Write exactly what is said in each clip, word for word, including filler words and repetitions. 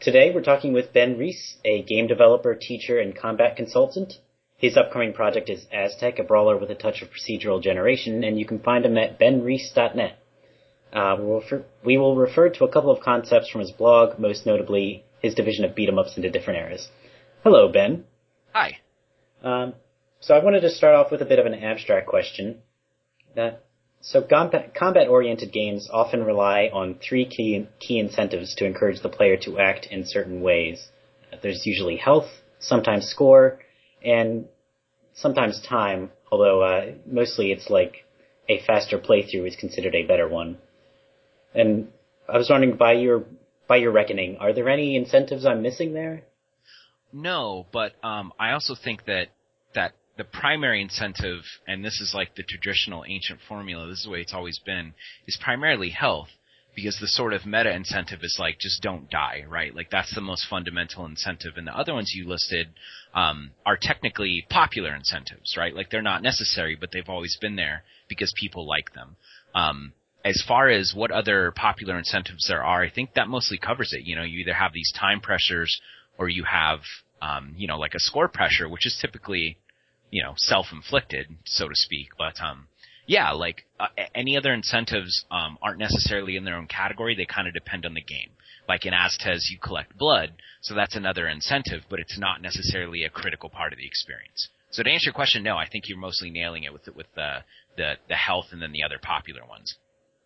Today we're talking with Ben Reese, a game developer, teacher, and combat consultant. His upcoming project is Aztec, a brawler with a touch of procedural generation, and you can find him at ben reese dot net. Uh, we'll refer, we will refer to a couple of concepts from his blog, most notably his division of beat-em-ups into different eras. Hello, Ben. Hi. Um, so I wanted to start off with a bit of an abstract question. Uh, so combat, combat-oriented games often rely on three key, key incentives to encourage the player to act in certain ways. There's usually health, sometimes score, and sometimes time, although uh, mostly it's like a faster playthrough is considered a better one. And I was wondering, by your by your reckoning, are there any incentives I'm missing there? No, but um, I also think that that the primary incentive, and this is like the traditional ancient formula, this is the way it's always been, is primarily health, because the sort of meta incentive is like, just don't die, right? Like, that's the most fundamental incentive. And the other ones you listed um, are technically popular incentives, right? Like, they're not necessary, but they've always been there because people like them. Um, as far as what other popular incentives there are, I think that mostly covers it. You know, you either have these time pressures or you have, um, you know, like a score pressure, which is typically, you know, self-inflicted, so to speak. But, um, yeah, like uh, any other incentives um, aren't necessarily in their own category. They kind of depend on the game. Like in Aztez, you collect blood, so that's another incentive, but it's not necessarily a critical part of the experience. So to answer your question, no, I think you're mostly nailing it with with the the, the health and then the other popular ones.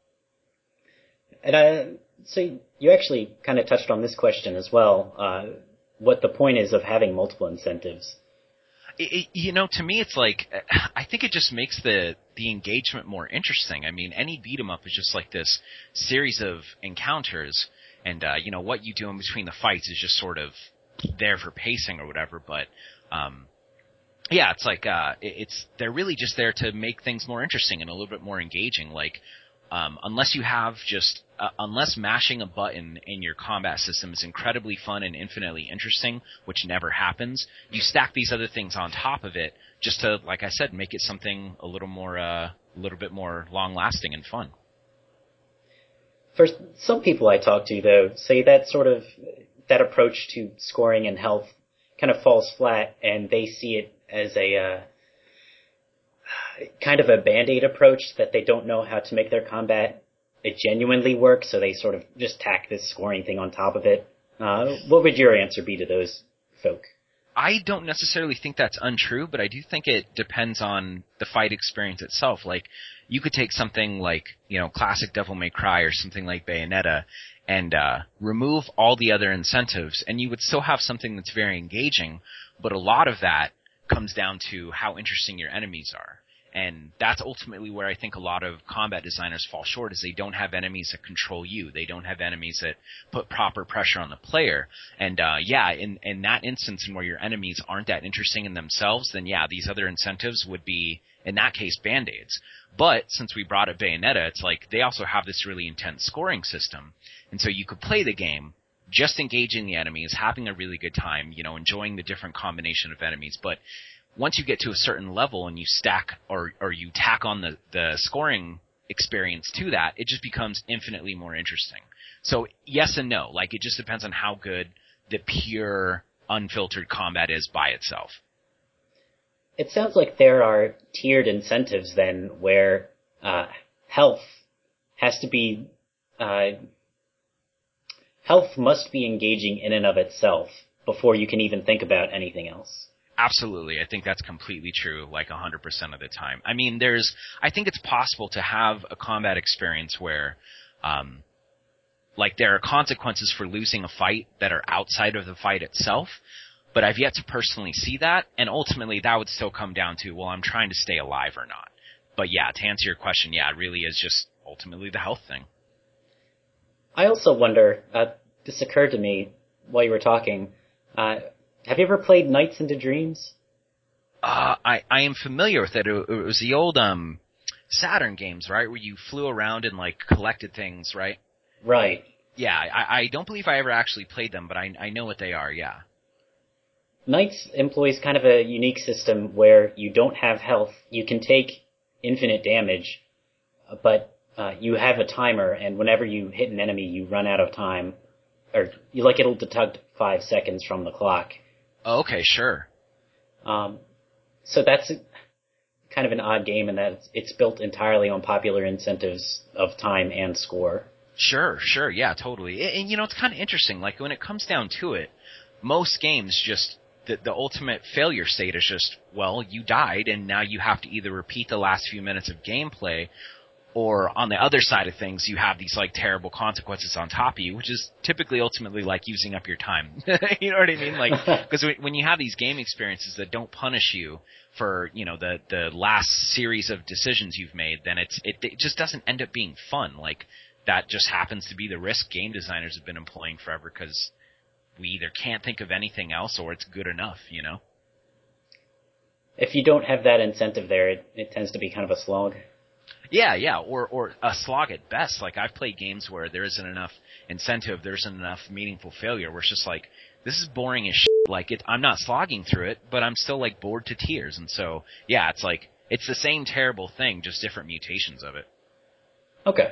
And uh, so you actually kind of touched on this question as well, uh, what the point is of having multiple incentives. It, it, you know, to me, it's like, I think it just makes the, the engagement more interesting. I mean, any beat 'em up is just like this series of encounters, and, uh, you know, what you do in between the fights is just sort of there for pacing or whatever, but, um, yeah, it's like, uh, it, it's, they're really just there to make things more interesting and a little bit more engaging. Like, Um, unless you have just, uh, unless mashing a button in your combat system is incredibly fun and infinitely interesting, which never happens, you stack these other things on top of it just to, like I said, make it something a little more, uh, a little bit more long-lasting and fun. For some people I talk to, though, say that sort of, that approach to scoring and health kind of falls flat, and they see it as a, uh, kind of a Band-Aid approach, that they don't know how to make their combat it genuinely work, so they sort of just tack this scoring thing on top of it. Uh, what would your answer be to those folk? I don't necessarily think that's untrue, but I do think it depends on the fight experience itself. Like, you could take something like, you know, classic Devil May Cry or something like Bayonetta and uh, remove all the other incentives, and you would still have something that's very engaging, but a lot of that comes down to how interesting your enemies are. And that's ultimately where I think a lot of combat designers fall short, is they don't have enemies that control you. They don't have enemies that put proper pressure on the player. And, uh, yeah, in, in that instance, in where your enemies aren't that interesting in themselves, then yeah, these other incentives would be, in that case, Band-Aids. But since we brought up Bayonetta, it's like they also have this really intense scoring system. And so you could play the game just engaging the enemies, having a really good time, you know, enjoying the different combination of enemies. But once you get to a certain level and you stack or, or you tack on the, the scoring experience to that, it just becomes infinitely more interesting. So yes and no. Like, it just depends on how good the pure, unfiltered combat is by itself. It sounds like there are tiered incentives then, where uh, health has to be... Uh, health must be engaging in and of itself before you can even think about anything else. Absolutely. I think that's completely true, like one hundred percent of the time. I mean, there's, I think it's possible to have a combat experience where, um, like, there are consequences for losing a fight that are outside of the fight itself, but I've yet to personally see that, and ultimately that would still come down to, well, I'm trying to stay alive or not. But yeah, to answer your question, yeah, it really is just ultimately the health thing. I also wonder, uh, this occurred to me while you were talking, uh, have you ever played Nights into Dreams? Uh, I, I am familiar with it. It, it was the old um, Saturn games, right, where you flew around and, like, collected things, right? Right. Yeah, I, I don't believe I ever actually played them, but I, I know what they are, yeah. Nights employs kind of a unique system where you don't have health. You can take infinite damage, but uh, you have a timer, and whenever you hit an enemy, you run out of time. or you like it'll deduct five seconds from the clock. Oh, okay, sure. Um, so that's kind of an odd game in that it's, it's built entirely on popular incentives of time and score. Sure, sure, yeah, totally. And, and you know, it's kind of interesting. Like when it comes down to it, most games just the the ultimate failure state is just, well, you died, and now you have to either repeat the last few minutes of gameplay, or on the other side of things, you have these like terrible consequences on top of you, which is typically ultimately like using up your time. You know what I mean? Like, because when you have these game experiences that don't punish you for, you know, the the last series of decisions you've made, then it's it, it just doesn't end up being fun. Like that just happens to be the risk game designers have been employing forever because we either can't think of anything else or it's good enough, you know? If you don't have that incentive there, it, it tends to be kind of a slog. Yeah, yeah, or or a slog at best. Like I've played games where there isn't enough incentive, there isn't enough meaningful failure, where it's just like, this is boring as shit. Like it, I'm not slogging through it, but I'm still like bored to tears. And so, yeah, it's like, it's the same terrible thing, just different mutations of it. Okay.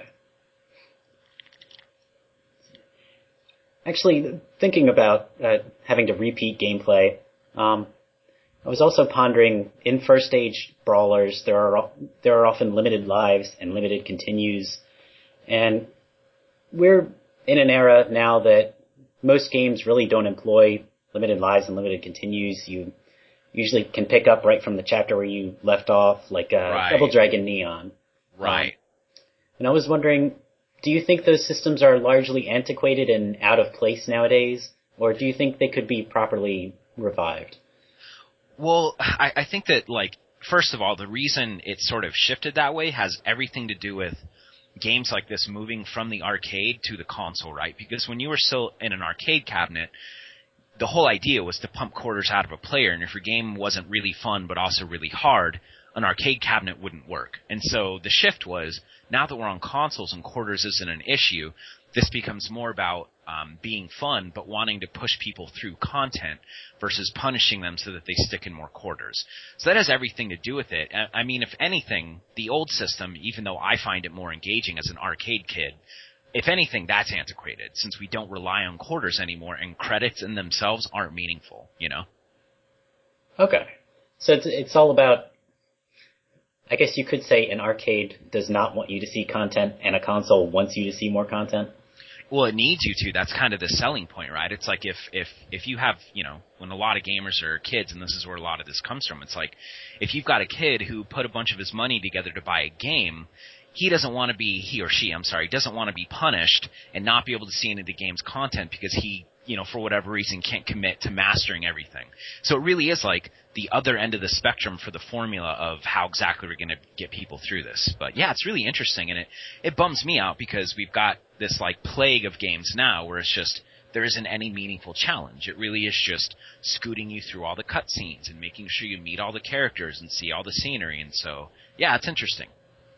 Actually, thinking about uh, having to repeat gameplay, um, I was also pondering, in first stage brawlers, there are there are often limited lives and limited continues, and we're in an era now that most games really don't employ limited lives and limited continues. You usually can pick up right from the chapter where you left off, like uh, Right. Double Dragon Neon. Right. Um, and I was wondering, do you think those systems are largely antiquated and out of place nowadays, or do you think they could be properly revived? Well, I, I think that, like, first of all, the reason it sort of shifted that way has everything to do with games like this moving from the arcade to the console, right? Because when you were still in an arcade cabinet, the whole idea was to pump quarters out of a player, and if your game wasn't really fun but also really hard, an arcade cabinet wouldn't work. And so the shift was, now that we're on consoles and quarters isn't an issue, this becomes more about um, being fun but wanting to push people through content versus punishing them so that they stick in more quarters. So that has everything to do with it. I mean, if anything, the old system, even though I find it more engaging as an arcade kid, if anything, that's antiquated since we don't rely on quarters anymore and credits in themselves aren't meaningful, you know? Okay. So it's, it's all about, I guess you could say an arcade does not want you to see content and a console wants you to see more content. Well, it needs you to. That's kind of the selling point, right? It's like if, if, if you have, you know, when a lot of gamers are kids, and this is where a lot of this comes from, it's like, if you've got a kid who put a bunch of his money together to buy a game, he doesn't want to be, he or she, I'm sorry, doesn't want to be punished and not be able to see any of the game's content because he, you know, for whatever reason can't commit to mastering everything. So it really is like the other end of the spectrum for the formula of how exactly we're going to get people through this. But yeah, it's really interesting, and it, it bums me out because we've got this like plague of games now where it's just, there isn't any meaningful challenge. It really is just scooting you through all the cutscenes and making sure you meet all the characters and see all the scenery. And so, yeah, it's interesting.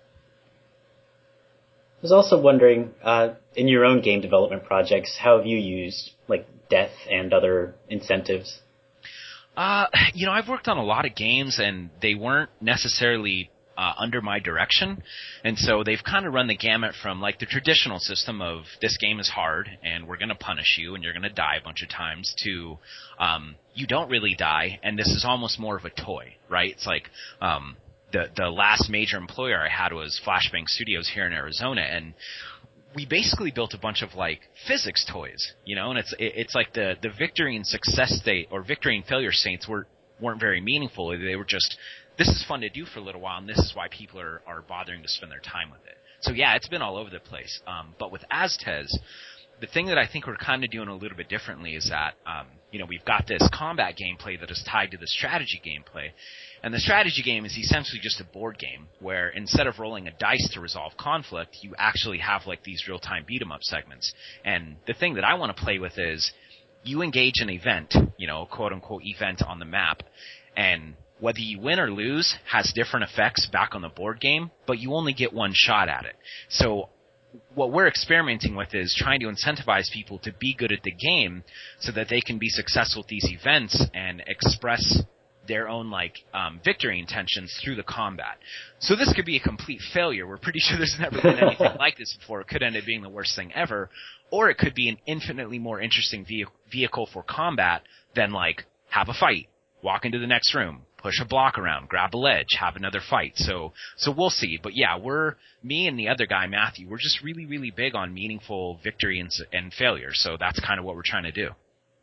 I was also wondering, uh, in your own game development projects, how have you used, like, death and other incentives? Uh, you know, I've worked on a lot of games, and they weren't necessarily uh, under my direction, and so they've kind of run the gamut from, like, the traditional system of this game is hard, and we're going to punish you, and you're going to die a bunch of times, to um, you don't really die, and this is almost more of a toy, right? It's like... Um, The the last major employer I had was Flashbang Studios here in Arizona, and we basically built a bunch of like physics toys, you know. And it's it, it's like the the victory and success state or victory and failure states were weren't very meaningful. They were just, this is fun to do for a little while, and this is why people are are bothering to spend their time with it. So yeah, it's been all over the place. Um, but with Aztez, the thing that I think we're kind of doing a little bit differently is that, um, you know, we've got this combat gameplay that is tied to the strategy gameplay. And the strategy game is essentially just a board game where instead of rolling a dice to resolve conflict, you actually have like these real-time beat-em-up segments. And the thing that I want to play with is you engage an event, you know, quote-unquote event on the map, and whether you win or lose has different effects back on the board game, but you only get one shot at it. So what we're experimenting with is trying to incentivize people to be good at the game so that they can be successful at these events and express their own like um, victory intentions through the combat. So this could be a complete failure. We're pretty sure there's never been anything like this before. It could end up being the worst thing ever, or it could be an infinitely more interesting ve- vehicle for combat than like have a fight, walk into the next room, push a block around, grab a ledge, have another fight. So so we'll see. But yeah, we're me and the other guy Matthew. We're just really really big on meaningful victory and, and failure. So that's kind of what we're trying to do.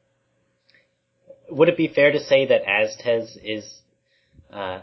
Would it be fair to say that Aztez is, uh,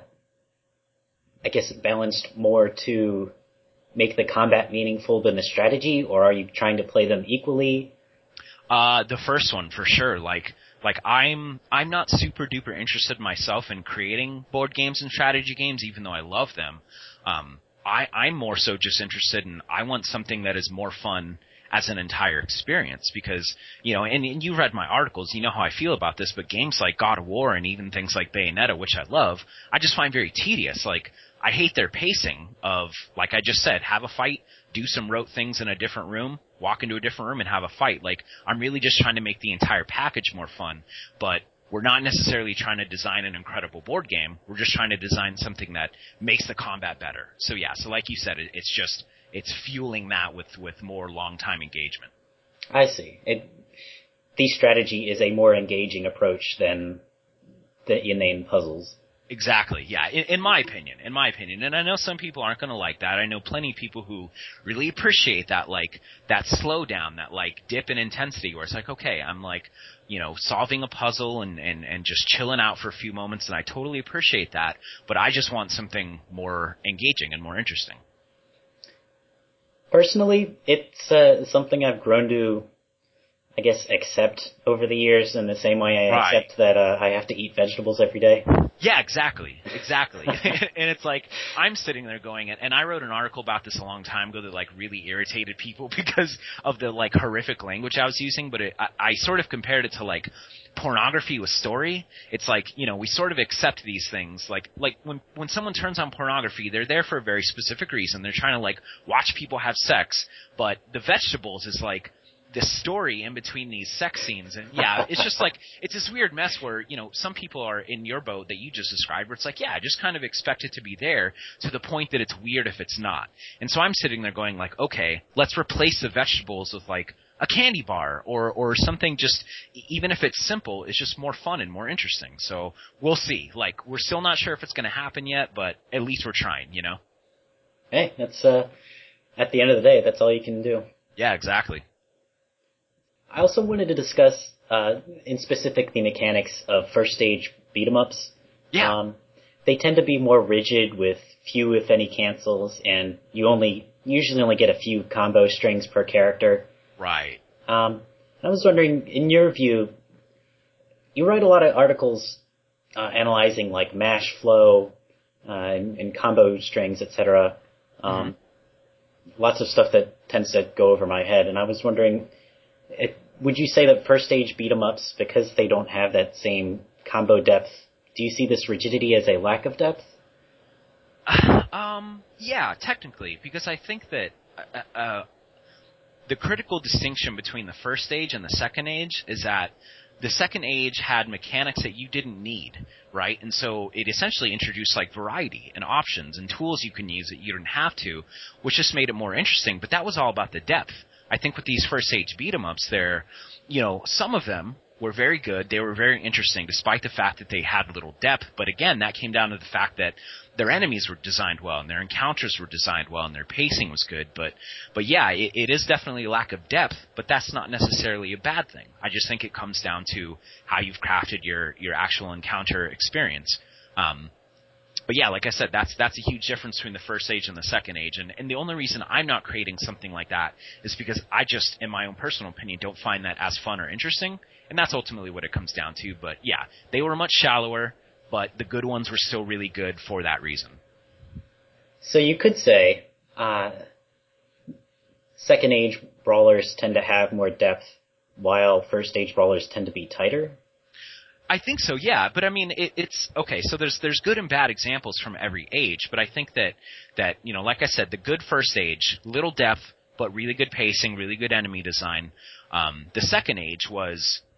I guess, balanced more to make the combat meaningful than the strategy, or are you trying to play them equally? Uh, the first one for sure. Like, like I'm, I'm not super duper interested myself in creating board games and strategy games, even though I love them. Um, I, I'm more so just interested in, I want something that is more fun as an entire experience, because, you know, and, and you read my articles, you know how I feel about this, but games like God of War and even things like Bayonetta, which I love, I just find very tedious. Like, I hate their pacing of, like I just said, have a fight, do some rote things in a different room, walk into a different room and have a fight. Like, I'm really just trying to make the entire package more fun, but we're not necessarily trying to design an incredible board game. We're just trying to design something that makes the combat better. So yeah, so like you said, it, it's just, it's fueling that with, with more long-time engagement. I see. It, the strategy is a more engaging approach than the inane puzzles. Exactly, yeah, in, in my opinion, in my opinion. And I know some people aren't going to like that. I know plenty of people who really appreciate that, like, that slowdown, that, like, dip in intensity where it's like, okay, I'm, like, you know, solving a puzzle and, and, and just chilling out for a few moments, and I totally appreciate that, but I just want something more engaging and more interesting. Personally, it's uh, something I've grown to, I guess, accept over the years in the same way I Right. accept that uh, I have to eat vegetables every day. Yeah, exactly, exactly. And it's like, I'm sitting there going, and I wrote an article about this a long time ago that, like, really irritated people because of the, like, horrific language I was using, but it, I, I sort of compared it to, like, pornography with story. It's like, you know, we sort of accept these things. Like, like when, when someone turns on pornography, they're there for a very specific reason. They're trying to, like, watch people have sex, but the vegetables is, like, the story in between these sex scenes. And yeah, it's just like, it's this weird mess where, you know, some people are in your boat that you just described where it's like, yeah, I just kind of expect it to be there to the point that it's weird if it's not. And so I'm sitting there going like, okay, let's replace the vegetables with like a candy bar or, or something just, even if it's simple, it's just more fun and more interesting. So we'll see. Like, we're still not sure if it's going to happen yet, but at least we're trying, you know? Hey, that's, uh, at the end of the day, that's all you can do. Yeah, exactly. I also wanted to discuss, uh, in specific, the mechanics of first stage beat-em-ups. Yeah. Um, they tend to be more rigid with few, if any, cancels, and you only usually only get a few combo strings per character. Right. Um, I was wondering, in your view, you write a lot of articles uh, analyzing like mash flow uh, and, and combo strings, et cetera. Um, mm-hmm. Lots of stuff that tends to go over my head, and I was wondering, it, would you say that first stage beat-em-ups, because they don't have that same combo depth, do you see this rigidity as a lack of depth? Um, yeah, technically, because I think that uh, uh, the critical distinction between the first stage and the second age is that the second age had mechanics that you didn't need, right? And so it essentially introduced like variety and options and tools you can use that you didn't have to, which just made it more interesting. But that was all about the depth. I think with these first stage beat-em-ups, they're, you know, some of them were very good. They were very interesting, despite the fact that they had little depth. But again, that came down to the fact that their enemies were designed well, and their encounters were designed well, and their pacing was good. But, but yeah, it, it is definitely a lack of depth. But that's not necessarily a bad thing. I just think it comes down to how you've crafted your your actual encounter experience. Um, But yeah, like I said, that's that's a huge difference between the first age and the second age. And, and the only reason I'm not creating something like that is because I just, in my own personal opinion, don't find that as fun or interesting. And that's ultimately what it comes down to. But yeah, they were much shallower, but the good ones were still really good for that reason. So you could say uh, second age brawlers tend to have more depth, while first age brawlers tend to be tighter? I think so, yeah. But I mean, it, it's okay. So there's there's good and bad examples from every age. But I think that that you know, like I said, the good first age, little depth, but really good pacing, really good enemy design. Um, the second age was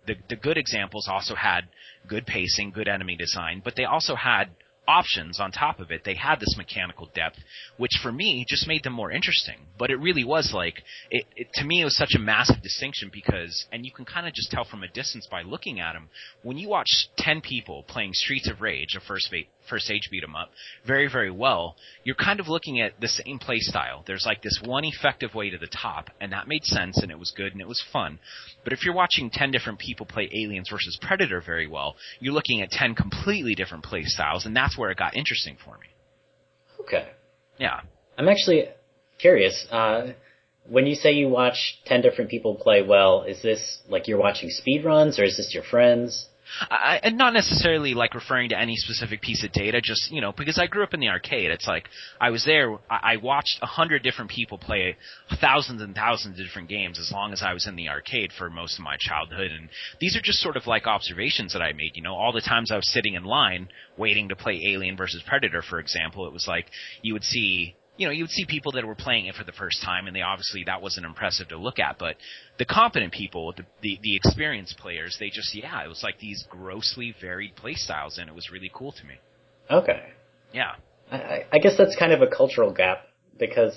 the the good examples also had good pacing, good enemy design, but they also had options on top of it. They had this mechanical depth, which for me just made them more interesting. But it really was like, it, it to me it was such a massive distinction because, and you can kind of just tell from a distance by looking at them, when you watch ten people playing Streets of Rage, a first ba- first age beat 'em up, very, very well, you're kind of looking at the same play style. There's like this one effective way to the top, and that made sense, and it was good, and it was fun. But if you're watching ten different people play Aliens versus Predator very well, you're looking at ten completely different play styles, and that's where it got interesting for me. Okay. Yeah. I'm actually curious. Uh, when you say you watch ten different people play well, is this like you're watching speedruns, or is this your friends? I, and not necessarily like referring to any specific piece of data, just, you know, because I grew up in the arcade. It's like I was there, I, I watched a hundred different people play thousands and thousands of different games as long as I was in the arcade for most of my childhood. And these are just sort of like observations that I made, you know, all the times I was sitting in line waiting to play Alien versus Predator, for example. It was like you would see You know, you would see people that were playing it for the first time, and they obviously, that wasn't impressive to look at, but the competent people, the, the, the experienced players, they just, yeah, it was like these grossly varied play styles, and it was really cool to me. Okay. Yeah. I, I guess that's kind of a cultural gap, because,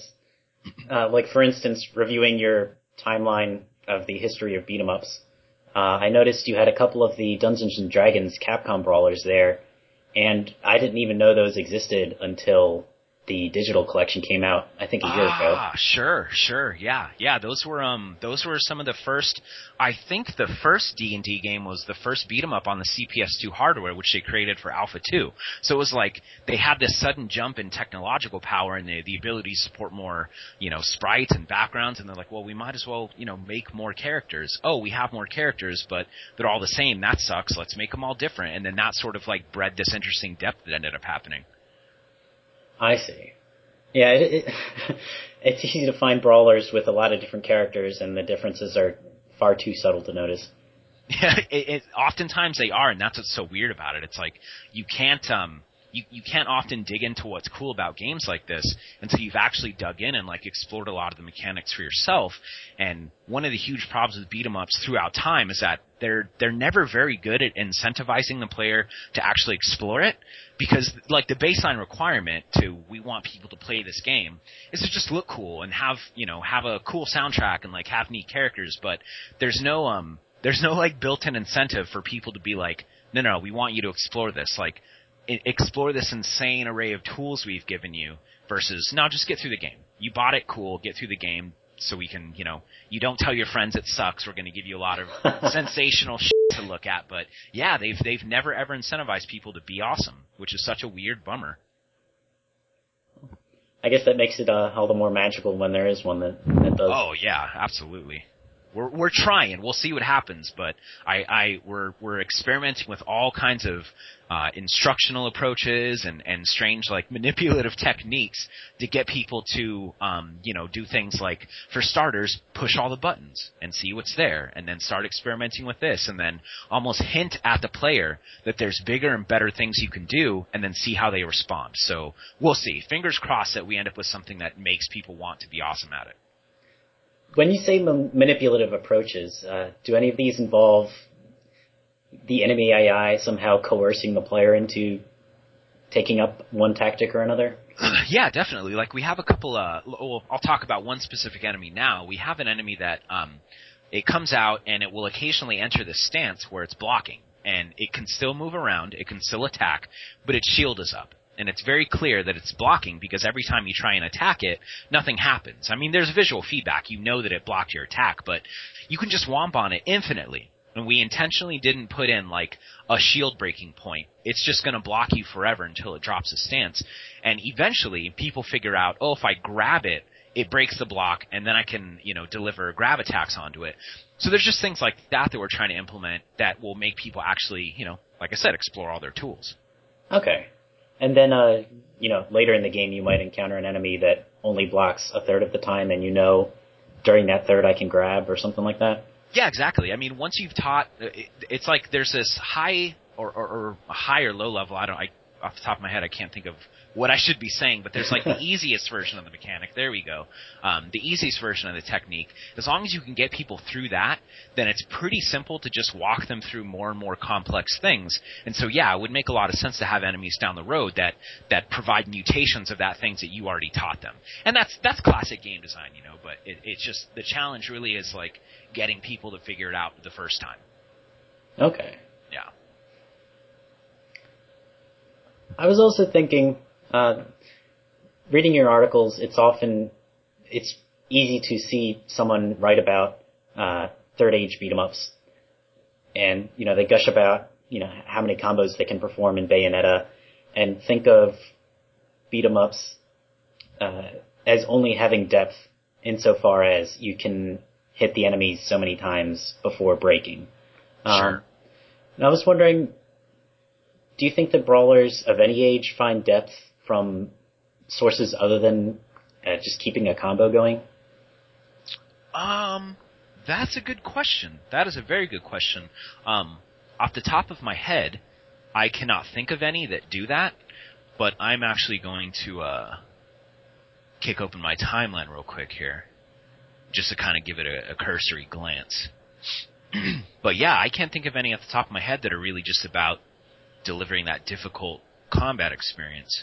uh, like, for instance, reviewing your timeline of the history of beat-em-ups, uh, I noticed you had a couple of the Dungeons and Dragons Capcom brawlers there, and I didn't even know those existed until the digital collection came out, I think, a year ah, ago. Ah, sure, sure, yeah, yeah. Those were um, those were some of the first. I think the first D and D game was the first beat 'em up on the C P S two hardware, which they created for Alpha two. So it was like they had this sudden jump in technological power and the the ability to support more, you know, sprites and backgrounds. And they're like, well, we might as well, you know, make more characters. Oh, we have more characters, but they're all the same. That sucks. Let's make them all different. And then that sort of like bred this interesting depth that ended up happening. I see. Yeah, it, it, it's easy to find brawlers with a lot of different characters, and the differences are far too subtle to notice. Yeah, it, it, oftentimes they are, and that's what's so weird about it. It's like you can't um you you can't often dig into what's cool about games like this until you've actually dug in and like explored a lot of the mechanics for yourself. And one of the huge problems with beat 'em ups throughout time is that they're they're never very good at incentivizing the player to actually explore it, because like the baseline requirement to we want people to play this game is to just look cool and have, you know, have a cool soundtrack and like have neat characters, but there's no um there's no like built-in incentive for people to be like, no no, we want you to explore this, like I- explore this insane array of tools we've given you, versus no, just get through the game. You bought it, cool, get through the game. So we can, you know, you don't tell your friends it sucks. We're going to give you a lot of sensational shit to look at. But yeah, they've they've never ever incentivized people to be awesome, which is such a weird bummer. I guess that makes it uh, all the more magical when there is one that, that does. Oh yeah, absolutely. We're we're trying. We'll see what happens, but I, I we're we're experimenting with all kinds of uh, instructional approaches and, and strange like manipulative techniques to get people to um, you know do things like, for starters, push all the buttons and see what's there, and then start experimenting with this, and then almost hint at the player that there's bigger and better things you can do, and then see how they respond. So we'll see. Fingers crossed that we end up with something that makes people want to be awesome at it. When you say ma- manipulative approaches, uh, do any of these involve the enemy A I somehow coercing the player into taking up one tactic or another? Yeah, definitely. Like we have a couple. Uh, well, I'll talk about one specific enemy now. We have an enemy that um, it comes out and it will occasionally enter this stance where it's blocking, and it can still move around, it can still attack, but its shield is up. And it's very clear that it's blocking because every time you try and attack it, nothing happens. I mean, there's visual feedback. You know that it blocked your attack, but you can just womp on it infinitely. And we intentionally didn't put in, like, a shield breaking point. It's just going to block you forever until it drops a stance. And eventually, people figure out, oh, if I grab it, it breaks the block, and then I can, you know, deliver grab attacks onto it. So there's just things like that that we're trying to implement that will make people actually, you know, like I said, explore all their tools. Okay. And then, uh, you know, later in the game you might encounter an enemy that only blocks a third of the time, and you know during that third I can grab or something like that? Yeah, exactly. I mean, once you've taught, it's like there's this high or, or, or high or low level, I don't, I, off the top of my head, I can't think of what I should be saying, but there's like the easiest version of the mechanic. There we go. Um, the easiest version of the technique. As long as you can get people through that, then it's pretty simple to just walk them through more and more complex things. And so, yeah, it would make a lot of sense to have enemies down the road that, that provide mutations of that things that you already taught them. And that's that's classic game design, you know, but it, it's just the challenge really is like getting people to figure it out the first time. Okay. Yeah. I was also thinking, uh, reading your articles, it's often, it's easy to see someone write about, uh, third age beat 'em ups. And, you know, they gush about, you know, how many combos they can perform in Bayonetta, and think of beat 'em ups, uh, as only having depth insofar as you can hit the enemies so many times before breaking. Um, Sure. And I was wondering, do you think that brawlers of any age find depth from sources other than uh, just keeping a combo going? Um, that's a good question. That is a very good question. Um, off the top of my head, I cannot think of any that do that, but I'm actually going to uh, kick open my timeline real quick here, just to kind of give it a, a cursory glance. But yeah, I can't think of any off the top of my head that are really just about delivering that difficult combat experience.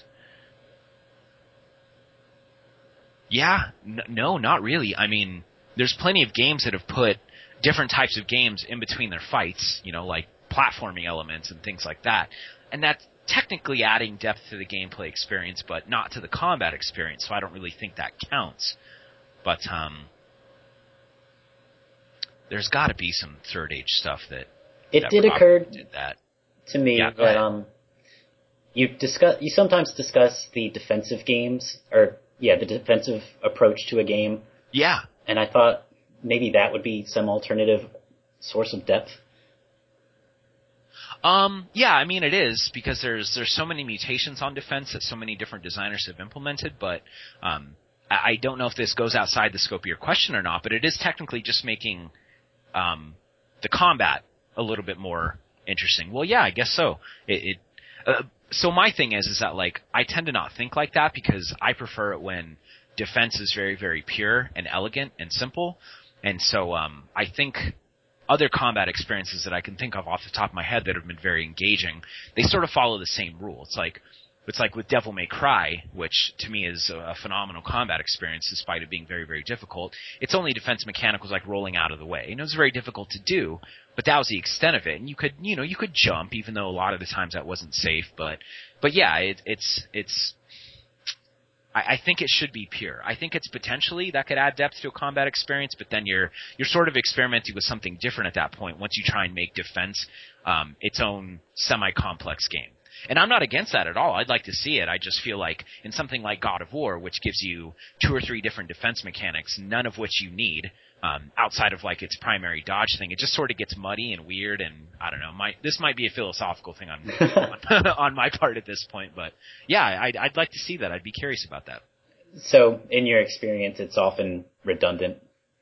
Yeah, n- no, not really. I mean, there's plenty of games that have put different types of games in between their fights, you know, like platforming elements and things like that. And that's technically adding depth to the gameplay experience, but not to the combat experience, so I don't really think that counts. But, um... there's got to be some third age stuff that it that did occur did that. to me Yeah, that um, you discuss you sometimes discuss the defensive games, or yeah, the defensive approach to a game. Yeah, and I thought maybe that would be some alternative source of depth. Um, yeah, I mean it is, because there's there's so many mutations on defense that so many different designers have implemented, but um, I, I don't know if this goes outside the scope of your question or not, but it is technically just making um, the combat a little bit more interesting. Well, yeah, I guess so. It, it uh, so my thing is is that like I tend to not think like that, because I prefer it when defense is very, very pure and elegant and simple, and so um, I think other combat experiences that I can think of off the top of my head that have been very engaging, they sort of follow the same rule. It's like it's like with Devil May Cry, which to me is a phenomenal combat experience despite it being very, very difficult. Its only defense mechanic was like rolling out of the way. And it was very difficult to do, but that was the extent of it. And you could, you know, you could jump, even though a lot of the times that wasn't safe. But, but yeah, it, it's, it's, I, I think it should be pure. I think it's potentially that could add depth to a combat experience, but then you're, you're sort of experimenting with something different at that point once you try and make defense, um, its own semi-complex game. And I'm not against that at all. I'd like to see it. I just feel like in something like God of War, which gives you two or three different defense mechanics, none of which you need, um, outside of like its primary dodge thing, it just sort of gets muddy and weird. And I don't know. My, this might be a philosophical thing on on, on my part at this point, but yeah, I'd, I'd like to see that. I'd be curious about that. So, in your experience, it's often redundant?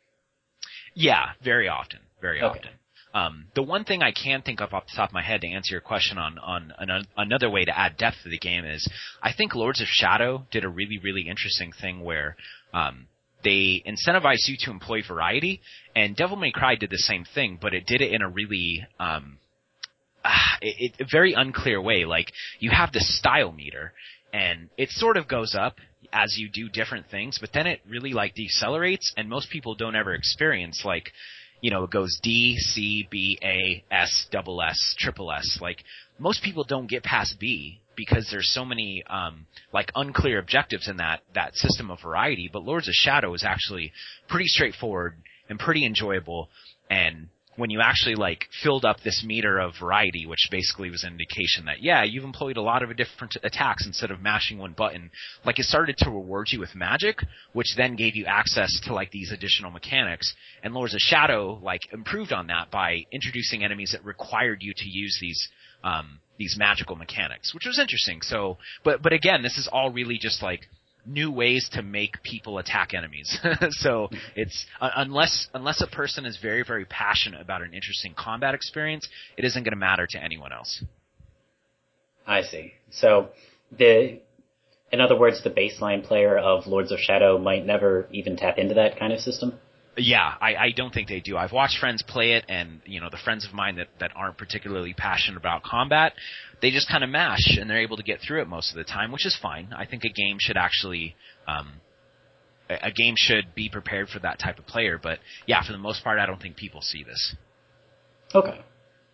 Yeah, very often. Very Okay. often. Um, the one thing I can think of off the top of my head to answer your question on, on an, another way to add depth to the game is I think Lords of Shadow did a really, really interesting thing where um, they incentivized you to employ variety, and Devil May Cry did the same thing, but it did it in a really um, uh, it, it, a very unclear way. Like, you have the style meter, and it sort of goes up as you do different things, but then it really, like, decelerates, and most people don't ever experience, like, you know, it goes D, C, B, A, S, double S, triple S. Like, most people don't get past B because there's so many, um, like, unclear objectives in that, that system of variety. But Lords of Shadow is actually pretty straightforward and pretty enjoyable. And when you actually, like, filled up this meter of variety, which basically was an indication that, yeah, you've employed a lot of different attacks instead of mashing one button, like, it started to reward you with magic, which then gave you access to, like, these additional mechanics. And Lords of Shadow, like, improved on that by introducing enemies that required you to use these, um, these magical mechanics, which was interesting. So, but, but again, this is all really just, like, new ways to make people attack enemies. So it's uh, unless unless a person is very, very passionate about an interesting combat experience, it isn't going to matter to anyone else. I see. So the, in other words, the baseline player of Lords of Shadow might never even tap into that kind of system? Yeah, I, I don't think they do. I've watched friends play it, and you know the friends of mine that, that aren't particularly passionate about combat, they just kind of mash, and they're able to get through it most of the time, which is fine. I think a game should actually, um, a, a game should be prepared for that type of player. But yeah, for the most part, I don't think people see this. Okay.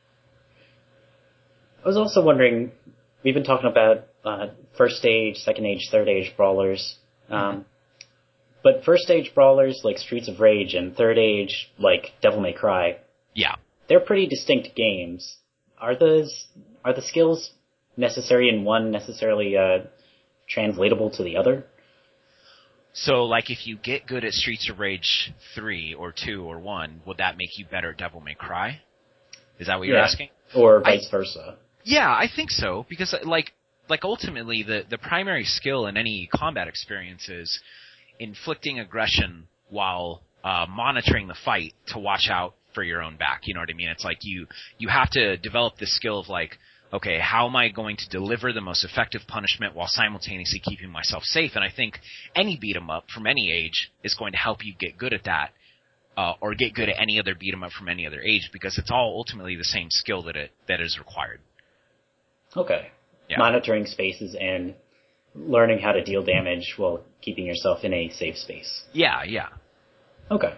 I was also wondering, we've been talking about uh, first age, second age, third age brawlers. Um, mm-hmm. But first age brawlers like Streets of Rage and third age like Devil May Cry, yeah, they're pretty distinct games. Are those are the skills necessary in one necessarily uh, translatable to the other? So, like, if you get good at Streets of Rage three or two or one, would that make you better at Devil May Cry? Is that what you're yeah. asking? Or vice I, versa? Yeah, I think so, because like like ultimately the the primary skill in any combat experience is inflicting aggression while uh, monitoring the fight to watch out for your own back. You know what I mean? It's like you you have to develop this skill of like, okay, how am I going to deliver the most effective punishment while simultaneously keeping myself safe? And I think any beat 'em up from any age is going to help you get good at that, uh, or get good at any other beat 'em up from any other age, because it's all ultimately the same skill that it that is required. Okay. Yeah. Monitoring spaces and learning how to deal damage while keeping yourself in a safe space. Yeah, yeah. Okay.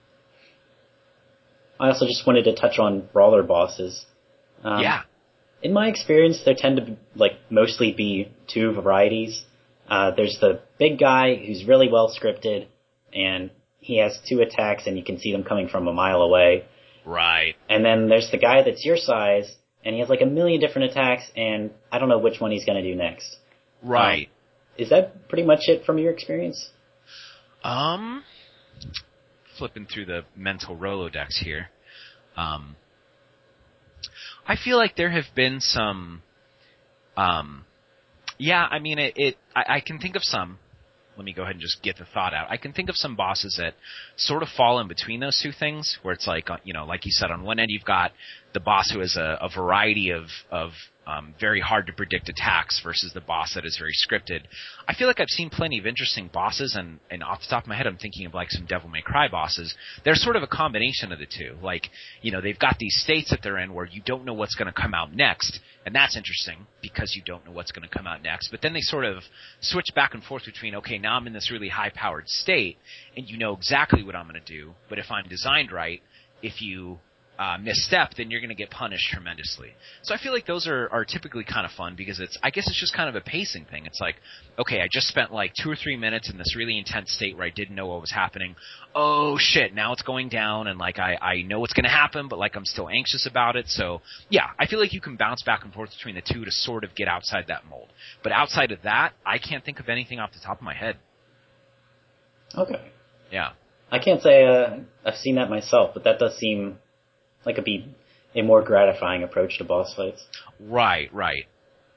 I also just wanted to touch on brawler bosses. Um, yeah. In my experience, there tend to be, like mostly be two varieties. Uh, there's the big guy who's really well scripted, and he has two attacks, and you can see them coming from a mile away. Right. And then there's the guy that's your size, and he has like a million different attacks, and I don't know which one he's going to do next. Right. Um, is that pretty much it from your experience? Um, flipping through the mental Rolodex here. Um, I feel like there have been some, um, yeah, I mean, it, it I, I can think of some. Let me go ahead and just get the thought out. I can think of some bosses that sort of fall in between those two things, where it's like, you know, like you said, on one end you've got the boss who has a, a variety of, of um, very hard to predict attacks versus the boss that is very scripted. I feel like I've seen plenty of interesting bosses, and, and off the top of my head I'm thinking of like some Devil May Cry bosses. They're sort of a combination of the two. Like, you know, they've got these states that they're in where you don't know what's going to come out next, and that's interesting because you don't know what's going to come out next. But then they sort of switch back and forth between, okay, now I'm in this really high-powered state, and you know exactly what I'm going to do, but if I'm designed right, if you uh, misstep, then you're going to get punished tremendously. So I feel like those are, are typically kind of fun because it's, I guess it's just kind of a pacing thing. It's like, okay, I just spent like two or three minutes in this really intense state where I didn't know what was happening. Oh shit, now it's going down, and like I, I know what's going to happen, but like I'm still anxious about it. So yeah, I feel like you can bounce back and forth between the two to sort of get outside that mold. But outside of that, I can't think of anything off the top of my head. Okay. Yeah. I can't say uh, I've seen that myself, but that does seem like a be a more gratifying approach to boss fights. Right, right.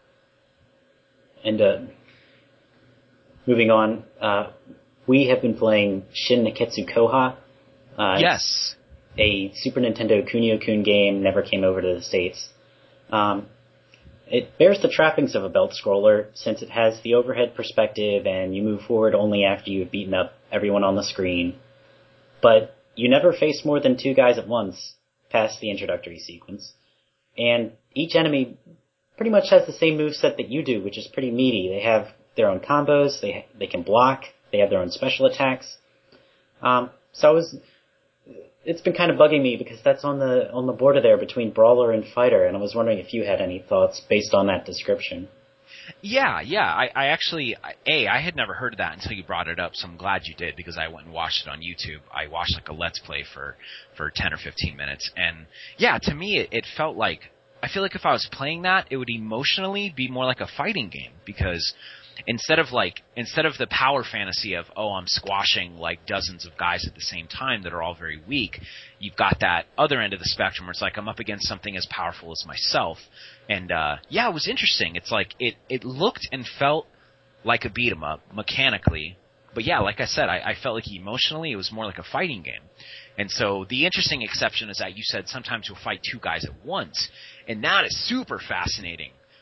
And uh, moving on, uh, we have been playing Shin Neketsu Koha. Uh, yes. A Super Nintendo Kunio-kun game, never came over to the States. Um, it bears the trappings of a belt scroller since it has the overhead perspective and you move forward only after you've beaten up everyone on the screen. But you never face more than two guys at once past the introductory sequence. And each enemy pretty much has the same moveset that you do, which is pretty meaty. They have their own combos, they they can block, they have their own special attacks. Um, so I was, it's been kind of bugging me because that's on the on the border there between brawler and fighter, and I was wondering if you had any thoughts based on that description. Yeah, yeah. I, I actually, A, I had never heard of that until you brought it up, so I'm glad you did because I went and watched it on YouTube. I watched like a Let's Play for, for ten or fifteen minutes. And yeah, to me, it, it felt like, I feel like if I was playing that, it would emotionally be more like a fighting game because instead of like, instead of the power fantasy of, oh, I'm squashing like dozens of guys at the same time that are all very weak, you've got that other end of the spectrum where it's like I'm up against something as powerful as myself. And, uh, yeah, it was interesting. It's like, it, it looked and felt like a beat 'em up mechanically. But yeah, like I said, I, I felt like emotionally it was more like a fighting game. And so the interesting exception is that you said sometimes you'll fight two guys at once. And that is super fascinating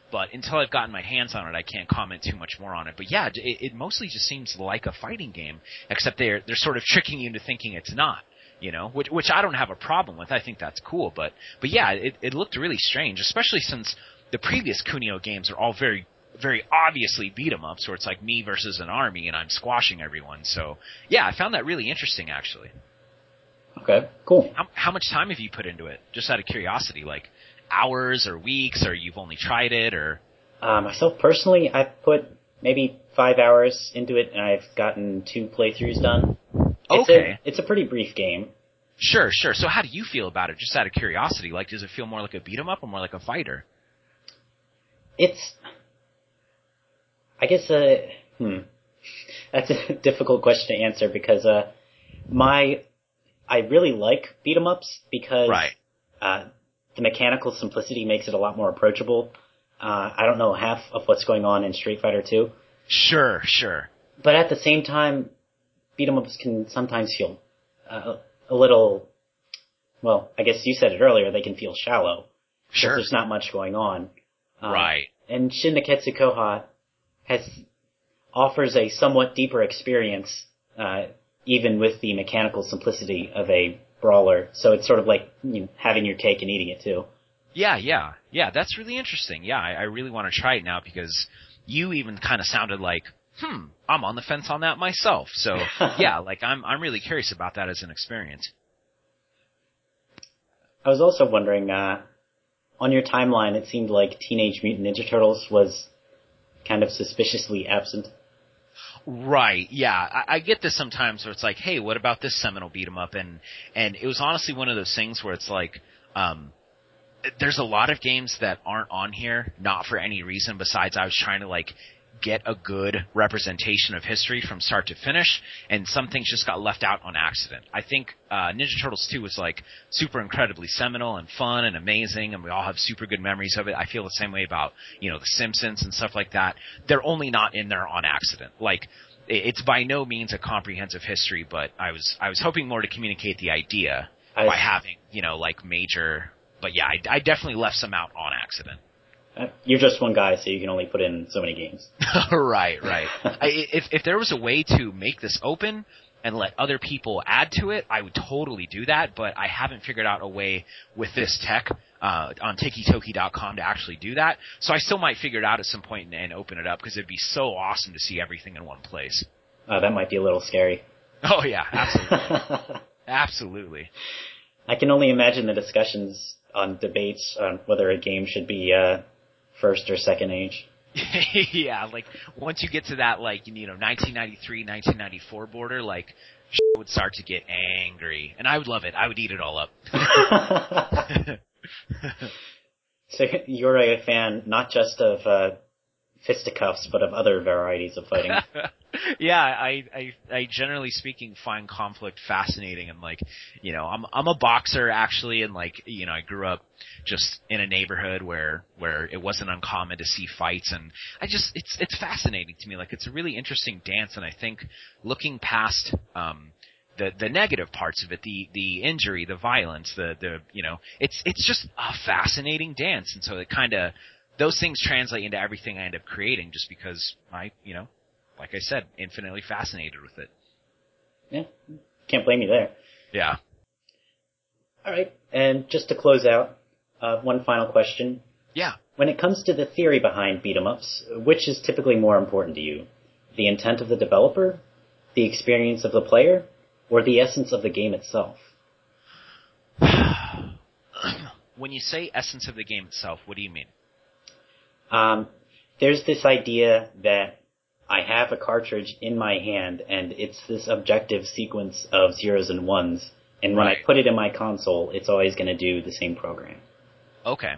But until I've gotten my hands on it, I can't comment too much more on it. But yeah, it, it mostly just seems like a fighting game, except they're they're sort of tricking you into thinking it's not. You know, which which I don't have a problem with. I think that's cool. But but yeah, it it looked really strange, especially since the previous Kunio games are all very very obviously beat 'em ups, where it's like me versus an army and I'm squashing everyone. So yeah, I found that really interesting actually. Okay, cool. How, how much time have you put into it? Just out of curiosity, like hours or weeks, or you've only tried it, or? Uh, myself personally, I've put maybe five hours into it, and I've gotten two playthroughs done. It's Okay. A, it's a pretty brief game. Sure, sure. So how do you feel about it? Just out of curiosity, like, does it feel more like a beat 'em up or more like a fighter? It's, I guess, uh, hmm, that's a difficult question to answer because uh, my, I really like beat 'em ups because Right. uh, the mechanical simplicity makes it a lot more approachable. Uh, I don't know half of what's going on in Street Fighter two. Sure, sure. But at the same time, beat 'em ups can sometimes feel uh, a little, well, I guess you said it earlier, they can feel shallow. Sure. Because there's not much going on. Um, Right. And Shin Neketsu Koha has, offers a somewhat deeper experience, uh, even with the mechanical simplicity of a brawler. So it's sort of like, you know, having your cake and eating it too. Yeah, yeah. Yeah, that's really interesting. Yeah, I, I really want to try it now because you even kind of sounded like, hmm, I'm on the fence on that myself. So, yeah, like, I'm I'm really curious about that as an experience. I was also wondering, uh, on your timeline, it seemed like Teenage Mutant Ninja Turtles was kind of suspiciously absent. Right, yeah. I, I get this sometimes where it's like, hey, what about this seminal beat 'em up? And, and it was honestly one of those things where it's like, um, there's a lot of games that aren't on here, not for any reason besides I was trying to, like, get a good representation of history from start to finish, and some things just got left out on accident. I think uh, Ninja Turtles two was, like, super incredibly seminal and fun and amazing, and we all have super good memories of it. I feel the same way about, you know, The Simpsons and stuff like that. They're only not in there on accident. Like, it's by no means a comprehensive history, but I was I was hoping more to communicate the idea I by having, you know, like, major... But yeah, I, I definitely left some out on accident. Uh, You're just one guy, so you can only put in so many games. Right, right. I, if if there was a way to make this open and let other people add to it, I would totally do that. But I haven't figured out a way with this tech uh, on Tiki-Toki dot com to actually do that. So I still might figure it out at some point and, and open it up because it'd be so awesome to see everything in one place. Uh, that might be a little scary. Oh yeah, absolutely, absolutely. I can only imagine the discussions on debates on whether a game should be uh, first or second age. Yeah, like once you get to that, like, you know, nineteen ninety-three, nineteen ninety-four border, like, would start to get angry, and I would love it. I would eat it all up. So you're a fan not just of uh, fisticuffs, but of other varieties of fighting. Yeah, I, I, I generally speaking find conflict fascinating, and, like, you know, I'm, I'm a boxer actually, and, like, you know, I grew up just in a neighborhood where, where it wasn't uncommon to see fights, and I just, it's, it's fascinating to me. Like, it's a really interesting dance, and I think looking past, um, the, the negative parts of it, the, the injury, the violence, the, the, you know, it's, it's just a fascinating dance, and so it kind of, those things translate into everything I end up creating just because I, you know, like I said, infinitely fascinated with it. Yeah, can't blame you there. Yeah. All right, and just to close out, uh, one final question. Yeah. When it comes to the theory behind beat-em-ups, which is typically more important to you? The intent of the developer, the experience of the player, or the essence of the game itself? When you say essence of the game itself, what do you mean? Um, there's this idea that I have a cartridge in my hand, and it's this objective sequence of zeros and ones, and when Right. I put it in my console, it's always going to do the same program. Okay.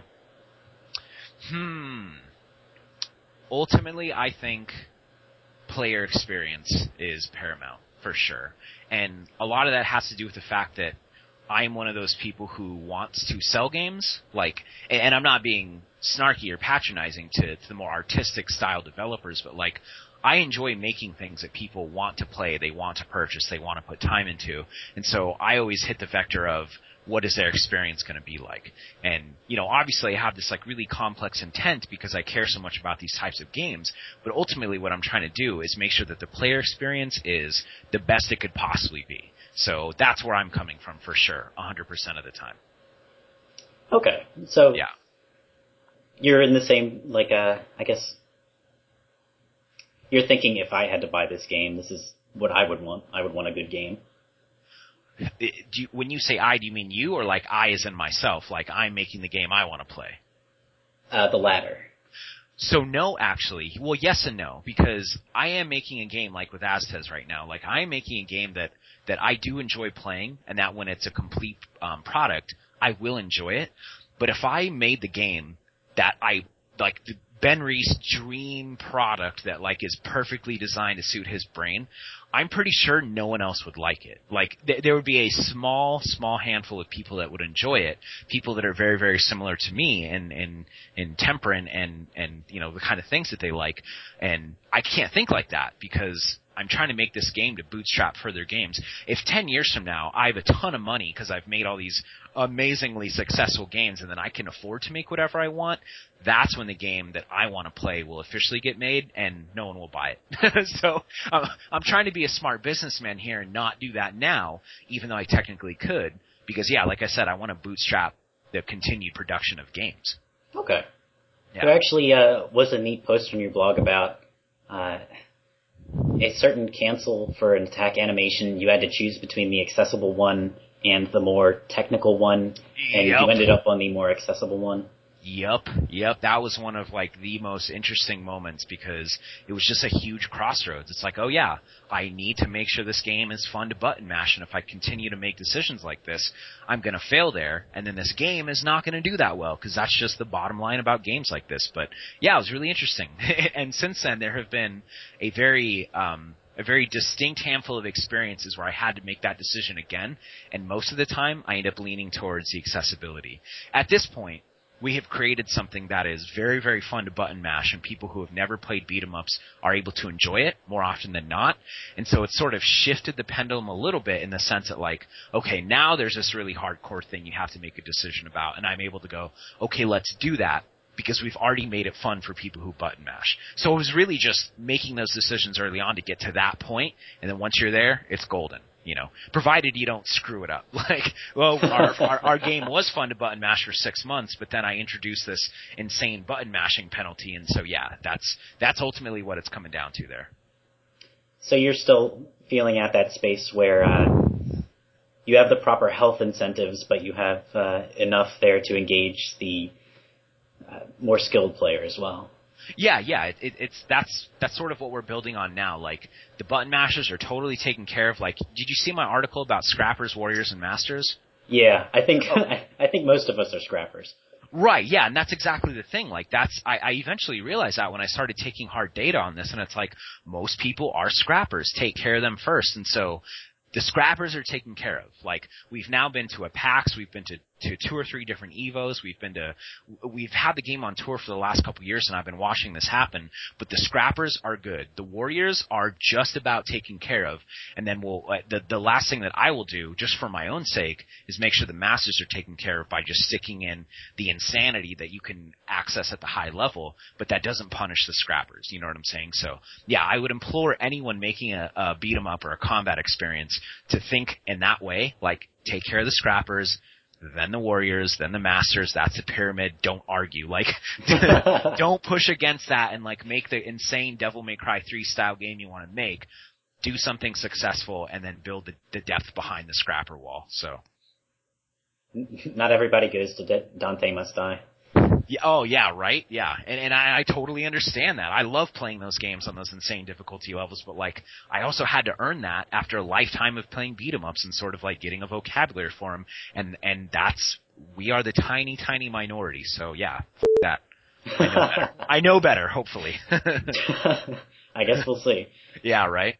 Hmm. Ultimately, I think player experience is paramount, for sure. And a lot of that has to do with the fact that I'm one of those people who wants to sell games, like, and I'm not being snarky or patronizing to, to the more artistic style developers, but, like, I enjoy making things that people want to play, they want to purchase, they want to put time into. And so I always hit the vector of what is their experience going to be like? And, you know, obviously I have this like really complex intent because I care so much about these types of games, but ultimately what I'm trying to do is make sure that the player experience is the best it could possibly be. So that's where I'm coming from for sure, one hundred percent of the time. Okay, so yeah. You're in the same, like, uh, I guess, you're thinking if I had to buy this game, this is what I would want. I would want a good game. Do you, when you say I, do you mean you, or like I as in myself, like I'm making the game I want to play? Uh, the latter. So no, actually. Well, yes and no, because I am making a game like with Aztez right now. Like I am making a game that, that I do enjoy playing, and that when it's a complete um, product, I will enjoy it. But if I made the game that I, like the Ben Reese dream product that like is perfectly designed to suit his brain, I'm pretty sure no one else would like it. Like th- there would be a small, small handful of people that would enjoy it. People that are very, very similar to me in in in temper and and and you know the kind of things that they like. And I can't think like that because I'm trying to make this game to bootstrap further games. If ten years from now I have a ton of money because I've made all these amazingly successful games and then I can afford to make whatever I want, that's when the game that I want to play will officially get made and no one will buy it. So um, I'm trying to be a smart businessman here and not do that now, even though I technically could, because yeah, like I said, I want to bootstrap the continued production of games. Okay. Yeah. There actually uh, was a neat post on your blog about uh, a certain cancel for an attack animation. You had to choose between the accessible one and the more technical one, and Yep. you ended up on the more accessible one. Yep, yep. That was one of like the most interesting moments because it was just a huge crossroads. It's like, oh yeah, I need to make sure this game is fun to button mash, and if I continue to make decisions like this, I'm going to fail there, and then this game is not going to do that well because that's just the bottom line about games like this. But yeah, it was really interesting. And since then, there have been a very um, a very distinct handful of experiences where I had to make that decision again, and most of the time, I end up leaning towards the accessibility. At this point, we have created something that is very, very fun to button mash, and people who have never played beat-em-ups are able to enjoy it more often than not. And so it's sort of shifted the pendulum a little bit in the sense that, like, okay, now there's this really hardcore thing you have to make a decision about, and I'm able to go, okay, let's do that, because we've already made it fun for people who button mash. So it was really just making those decisions early on to get to that point, and then once you're there, it's golden. You know, provided you don't screw it up. Like, well, our, our our game was fun to button mash for six months, but then I introduced this insane button mashing penalty, and so yeah, that's that's ultimately what it's coming down to there. So you're still feeling at that space where uh, you have the proper health incentives, but you have uh, enough there to engage the uh, more skilled player as well. Yeah, yeah, it, it, it's that's that's sort of what we're building on now. Like the button mashers are totally taken care of. Like, did you see my article about scrappers, warriors, and masters? Yeah, I think Oh. I think most of us are scrappers. Right, yeah, and that's exactly the thing. Like, that's I, I eventually realized that when I started taking hard data on this, and it's like most people are scrappers. Take care of them first, and so the scrappers are taken care of. Like, we've now been to a PAX, we've been to, to two or three different Evos, we've been to, we've had the game on tour for the last couple of years, and I've been watching this happen, but the scrappers are good. The warriors are just about taken care of, and then we'll, uh, the, the last thing that I will do, just for my own sake, is make sure the masters are taken care of by just sticking in the insanity that you can access at the high level, but that doesn't punish the scrappers, you know what I'm saying? So, yeah, I would implore anyone making a, a beat 'em up or a combat experience to think in that way, like, take care of the scrappers, then the warriors, then the masters, that's a pyramid, don't argue. Like, don't push against that and, like, make the insane Devil May Cry three style game you want to make. Do something successful and then build the, the depth behind the scrapper wall, so. Not everybody goes to De- Dante Must Die. Yeah, oh, yeah, right? Yeah. And, and I, I totally understand that. I love playing those games on those insane difficulty levels, but, like, I also had to earn that after a lifetime of playing beat-em-ups and sort of, like, getting a vocabulary for them. And, and that's, we are the tiny, tiny minority. So, yeah, f- that. I know better. I know better, hopefully. I guess we'll see. Yeah, right?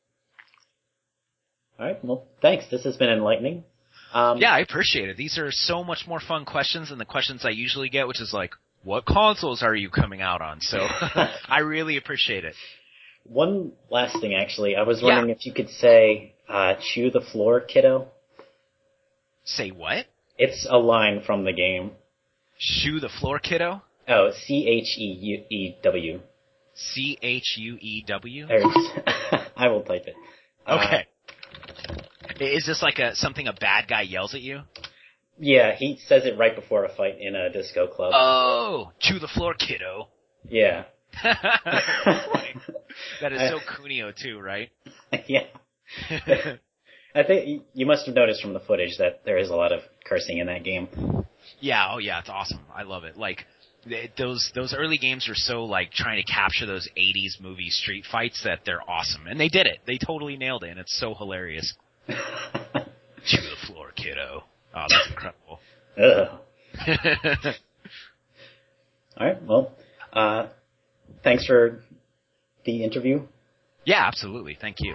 All right, well, thanks. This has been enlightening. Um, yeah, I appreciate it. These are so much more fun questions than the questions I usually get, which is like, what consoles are you coming out on? So I really appreciate it. One last thing, actually. I was wondering yeah. if you could say, uh, chew the floor, kiddo. Say what? It's a line from the game. Shoe the floor, kiddo? Oh, C H E E W. C H U E W? I will type it. Okay. Uh, Is this like a something a bad guy yells at you? Yeah, he says it right before a fight in a disco club. Oh, chew the floor, kiddo. Yeah. That is so Kunio too, right? Yeah. I think you must have noticed from the footage that there is a lot of cursing in that game. Yeah, oh yeah, it's awesome. I love it. Like, those those early games are so, like, trying to capture those eighties movie street fights that they're awesome. And they did it. They totally nailed it, and it's so hilarious. Chew the floor, kiddo. Oh, that's incredible. Ugh. All right, well, uh, thanks for the interview. Yeah, absolutely. Thank you.